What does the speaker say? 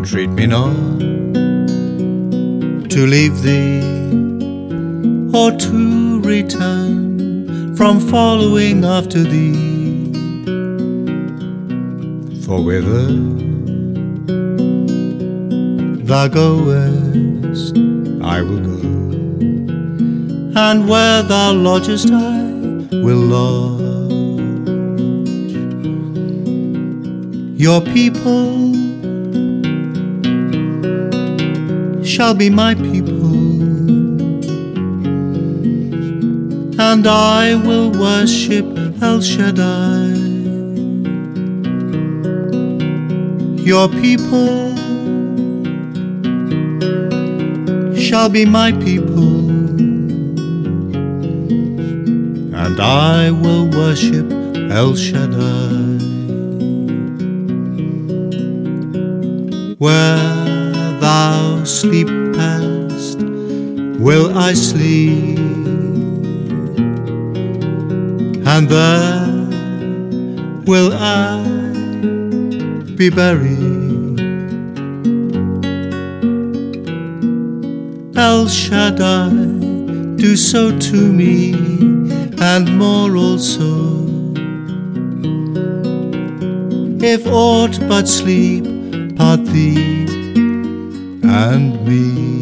Entreat me not to leave thee, or to return from following after thee. For whither thou goest, I will go, and where thou lodgest, I will lodge. Your people shall be my people, and I will worship El Shaddai. Your people shall be my people, and I will worship El Shaddai. Where thou sleepest will I sleep, and there will I be buried. El Shaddai, do so to me, and more also, if aught but sleep part thee and me.